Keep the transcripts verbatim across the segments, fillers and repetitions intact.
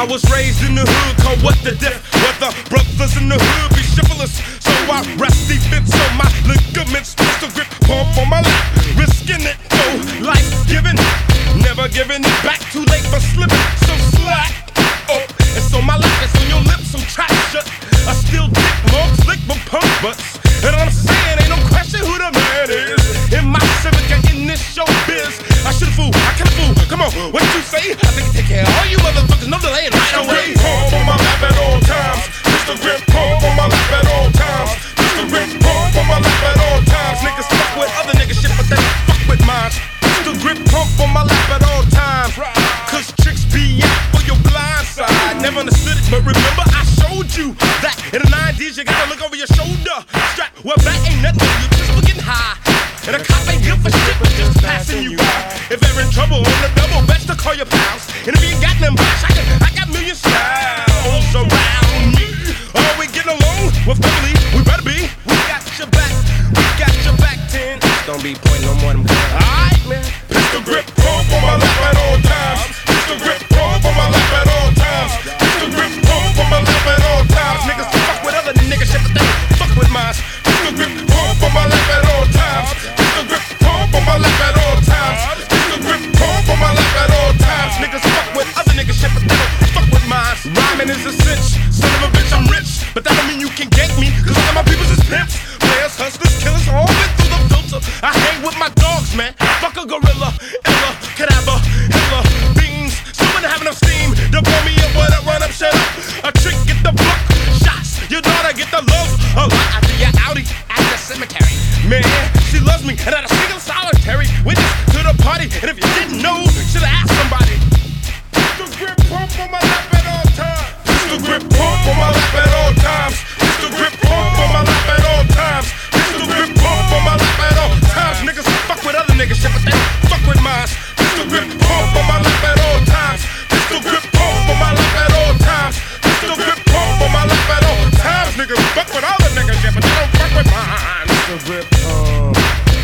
I was raised in the hood, called what the diff. Where the brothers in the hood be chivalrous. So I rest defense on my ligaments. Pistol grip, pump on my lap. Risking it, oh, life giving. Never giving it back, too late for slipping. So slack, oh, it's on my lap, it's on your lips, so trap shut. I still dick long, slick, but punk butts. And I'm saying, ain't no question who the man is. In my civic and in this showbiz, I should fool, I can fool. Come on, what you say? I think I take care of all you motherfuckers, no delay, right away. Pump on my lap at all times. Pistol grip, pump on my lap at all times. Pistol grip, pump on my lap at all times. Niggas fuck with other niggas shit, but they don't fuck with mine. Pistol grip, pump on my lap at all times. Cause tricks be out for your blind side. Never understood it, but remember I showed you that in the nineties you gotta look over your shoulder. Strap, well that ain't nothing, you just for getting high. And a cop ain't good for shit, but just passing you by. If they're in trouble on the double, best to call your pals. And if you ain't got them box, I, got, I got million styles around me. Are we getting along? Well, family, we better be. We got your back, we got your back, ten. Don't be pointing no more of them guns. Alright, man. Pistol grip, pump on my lap at all times. Pistol grip, pump on my lap at all times. Pistol grip, pump on my lap at all times. Niggas fuck with other niggas shit, but they don't fuck with mine. Pistol grip, pump on my lap at all times. Pistol grip, pump on my lap at all times. Pistol grip, pump on my lap at all times. Niggas fuck with other niggas shit, but they don't fuck with mine. Rhyming is a cinch, son of a bitch, I'm rich. But that don't mean you can gank me, cause all of my peoples is pimps. Players, hustlers, killers, all been through the filter. I hang with my dogs, man. Fuck a gorilla, illa, cadaver, hilla, beans. Someone having enough steam to blow me up, what up, run up, shut up. A trick, get the block, shots. Your daughter get the love, a lot after your Audi at the cemetery. Man, she loves me, and not a single solitary witness to the party. And if you didn't know, should've asked somebody. Pistol grip, pump on my lap at all times. Pistol grip, pump on my lap at all times. Pistol grip, pump on my lap at all times. Pistol grip, pump on my lap at all times. Niggas fuck with other niggas shit, but they don't fuck with mine. Pistol grip, pump on my lap at all times. Pistol grip, pump on my lap at all times. Pistol grip, pump on my lap at all times. Niggas fuck with other niggas shit, but they don't fuck with mine. Pistol grip, pump.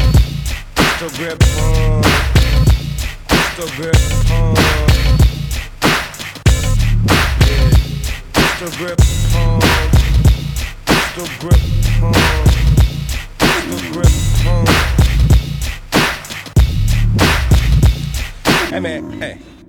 Pistol grip, pump. Pistol grip, pump. Yeah. Pistol grip, pump. Pistol grip, pump. Pistol grip, pump. Hey man, hey.